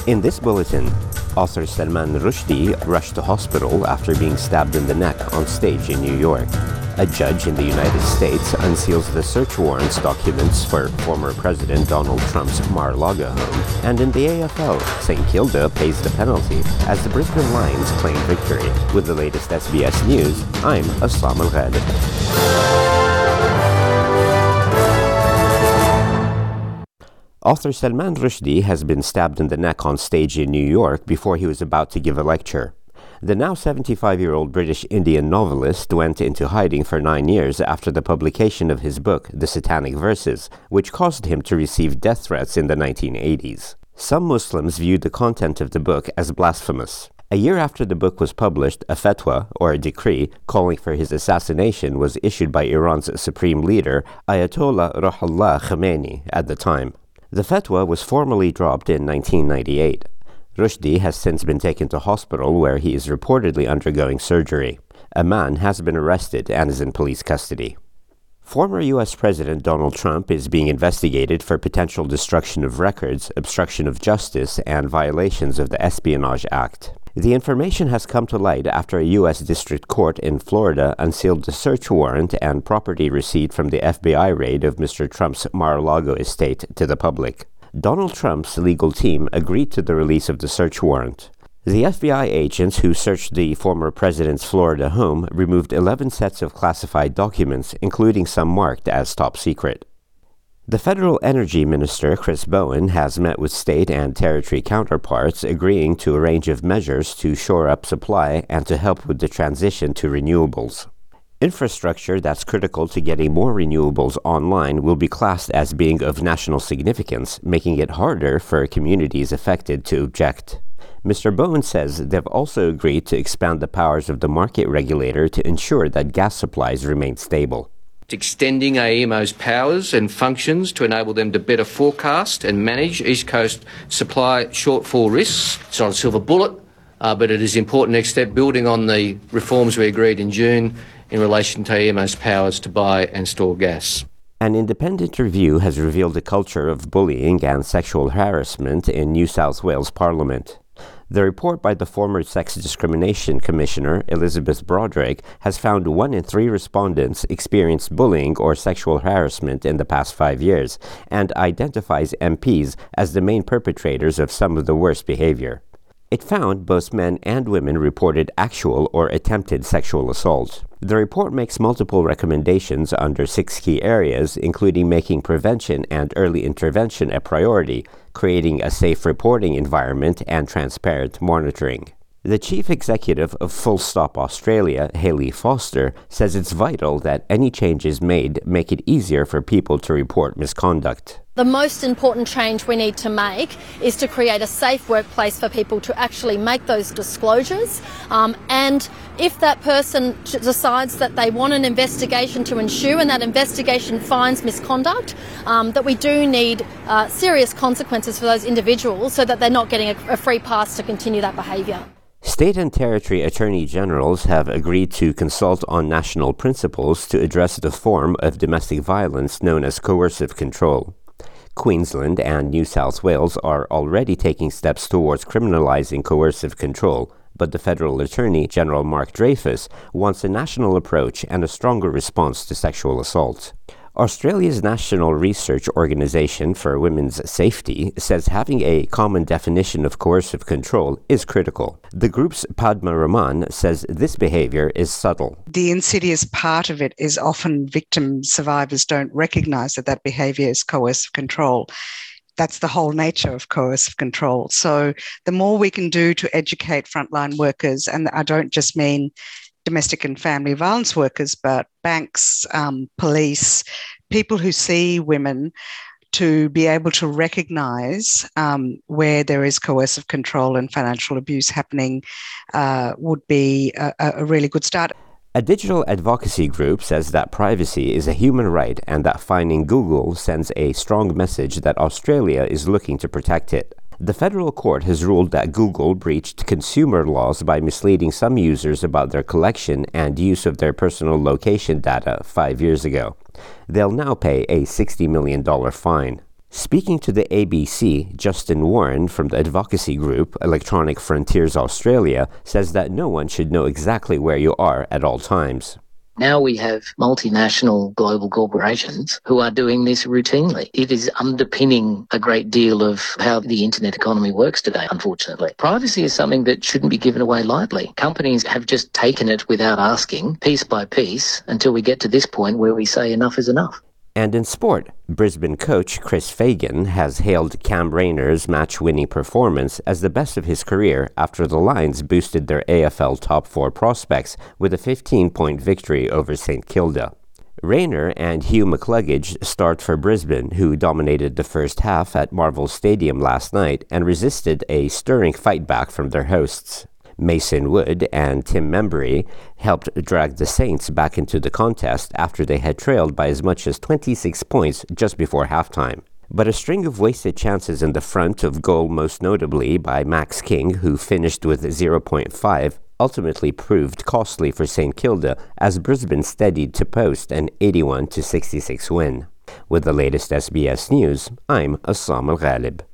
In this bulletin, author Salman Rushdie rushed to hospital after being stabbed in the neck on stage in New York. A judge in the United States unseals the search warrants documents for former President Donald Trump's Mar-a-Lago home. And in the AFL, St Kilda pays the penalty as the Brisbane Lions claim victory. With the latest SBS News, I'm Aslam Al-Ghalib. Author Salman Rushdie has been stabbed in the neck on stage in New York before he was about to give a lecture. The now 75-year-old British Indian novelist went into hiding for 9 years after the publication of his book, The Satanic Verses, which caused him to receive death threats in the 1980s. Some Muslims viewed the content of the book as blasphemous. A year after the book was published, a fatwa, or a decree, calling for his assassination was issued by Iran's supreme leader, Ayatollah Ruhollah Khomeini, at the time. The fatwa was formally dropped in 1998. Rushdie has since been taken to hospital where he is reportedly undergoing surgery. A man has been arrested and is in police custody. Former U.S. President Donald Trump is being investigated for potential destruction of records, obstruction of justice, and violations of the Espionage Act. The information has come to light after a U.S. District Court in Florida unsealed the search warrant and property receipt from the FBI raid of Mr. Trump's Mar-a-Lago estate to the public. Donald Trump's legal team agreed to the release of the search warrant. The FBI agents who searched the former president's Florida home removed 11 sets of classified documents, including some marked as top secret. The Federal Energy Minister, Chris Bowen, has met with state and territory counterparts, agreeing to a range of measures to shore up supply and to help with the transition to renewables. Infrastructure that's critical to getting more renewables online will be classed as being of national significance, making it harder for communities affected to object. Mr. Bowen says they've also agreed to expand the powers of the market regulator to ensure that gas supplies remain stable. Extending AEMO's powers and functions to enable them to better forecast and manage East Coast supply shortfall risks. It's not a silver bullet, but it is an important next step, building on the reforms we agreed in June in relation to AEMO's powers to buy and store gas. An independent review has revealed a culture of bullying and sexual harassment in New South Wales Parliament. The report by the former Sex Discrimination Commissioner, Elizabeth Broderick, has found 1 in 3 respondents experienced bullying or sexual harassment in the past 5 years, and identifies MPs as the main perpetrators of some of the worst behavior. It found both men and women reported actual or attempted sexual assault. The report makes multiple recommendations under 6 key areas, including making prevention and early intervention a priority, creating a safe reporting environment, and transparent monitoring. The chief executive of Full Stop Australia, Hayley Foster, says it's vital that any changes made make it easier for people to report misconduct. The most important change we need to make is to create a safe workplace for people to actually make those disclosures. And if that person decides that they want an investigation to ensue and that investigation finds misconduct, that we do need serious consequences for those individuals so that they're not getting a free pass to continue that behaviour. State and territory attorney generals have agreed to consult on national principles to address the form of domestic violence known as coercive control. Queensland and New South Wales are already taking steps towards criminalizing coercive control, but the Federal Attorney General Mark Dreyfus wants a national approach and a stronger response to sexual assault. Australia's National Research Organisation for Women's Safety says having a common definition of coercive control is critical. The group's Padma Raman says this behaviour is subtle. The insidious part of it is often victim survivors don't recognise that behaviour is coercive control. That's the whole nature of coercive control. So the more we can do to educate frontline workers, and I don't just mean domestic and family violence workers, but banks, police, people who see women, to be able to recognise where there is coercive control and financial abuse happening would be a really good start. A digital advocacy group says that privacy is a human right and that fining Google sends a strong message that Australia is looking to protect it. The federal court has ruled that Google breached consumer laws by misleading some users about their collection and use of their personal location data 5 years ago. They'll now pay a $60 million fine. Speaking to the ABC, Justin Warren from the advocacy group Electronic Frontiers Australia says that no one should know exactly where you are at all times. Now we have multinational global corporations who are doing this routinely. It is underpinning a great deal of how the internet economy works today, unfortunately. Privacy is something that shouldn't be given away lightly. Companies have just taken it without asking, piece by piece, until we get to this point where we say enough is enough. And in sport, Brisbane coach Chris Fagan has hailed Cam Rayner's match-winning performance as the best of his career after the Lions boosted their AFL top 4 prospects with a 15-point victory over St Kilda. Rayner and Hugh McCluggage start for Brisbane, who dominated the first half at Marvel Stadium last night and resisted a stirring fight back from their hosts. Mason Wood and Tim Membury helped drag the Saints back into the contest after they had trailed by as much as 26 points just before halftime. But a string of wasted chances in the front of goal, most notably by Max King, who finished with 0.5, ultimately proved costly for St Kilda as Brisbane steadied to post an 81-66 win. With the latest SBS News, I'm Assam Al-Ghalib.